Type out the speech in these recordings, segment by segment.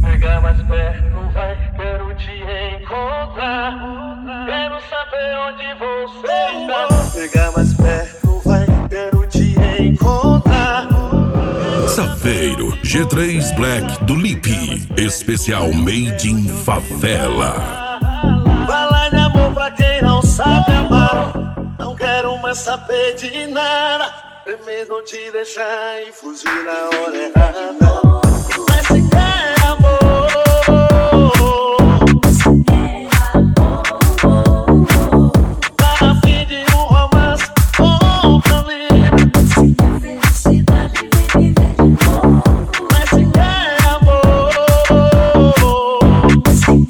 Chegar mais perto, vai, quero te encontrar. Quero saber onde você está. Chegar mais perto, vai, quero te encontrar. Safeiro G3 Black do Lipe, especial Made in Favela. Falar de amor pra quem não sabe amar. Não quero mais saber de nada. Primeiro te deixar e fugir na hora errada. Mas se quer amor, tá a fim de um romance bom pra mim. Mas se quer amor, mas se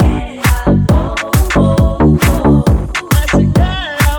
quer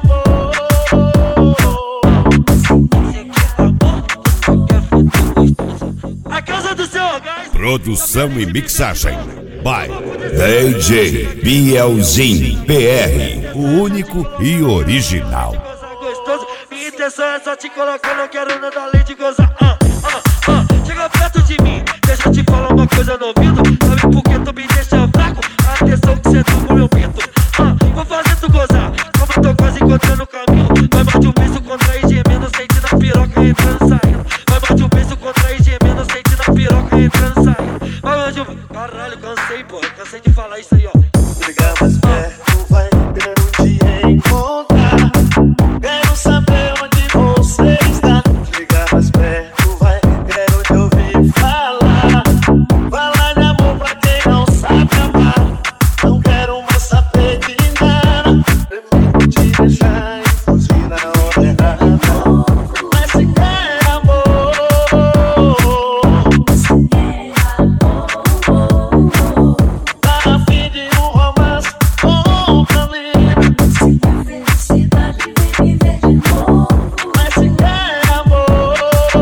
amor. A casa do seu gás. Produção e mixagem by DJ Bielzinho PR, o único e original. Gostoso, minha intenção é só te colocar, não quero nada além de gozar. Chega perto de mim, deixa eu te falar uma coisa no ouvido. Sabe por que tu me deixa fraco? Atenção que cê tá com meu pinto. Vou fazer tu gozar, como eu tô quase encontrando o caminho. Vai mais de um beijo contra e gemendo, sentindo a piroca entrando e saindo. Vai mais de um beijo contra e gemendo, sentindo a piroca entrando e saindo. Vai mais de um... Caralho, cansei, pô, cansei de falar isso aí, ó. Chegar mais perto, vai, quero te encontrar. Quero saber onde você está. Chegar mais perto, vai, quero te ouvir falar. Falar de amor pra quem não sabe amar. Não quero mais saber de nada. Primeiro te deixar e fugir na hora errada. Mas se quer amor, tá a fim de um romance bom pra mim. Mas se quer amor,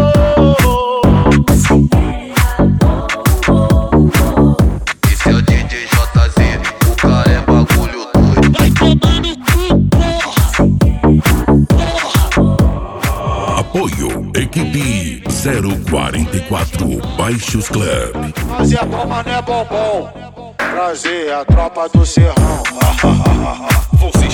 Esse é o DJ JZ, o cara é bagulho doido. vai tomar no cu, porra. Apoio Equipe 044 Baixos Club. Fazia mané bombom, prazer, a tropa do Serrão. Você